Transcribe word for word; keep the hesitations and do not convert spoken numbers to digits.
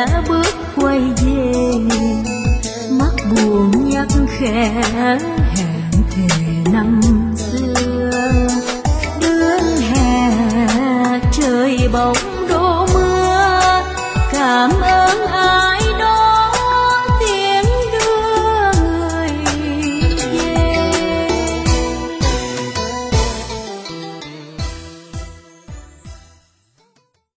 khẽ bước quay về, mắt buồn nhắc khẽ hẹn thề năm xưa. Đường hè trời bỗng đổ mưa, cảm ơn anh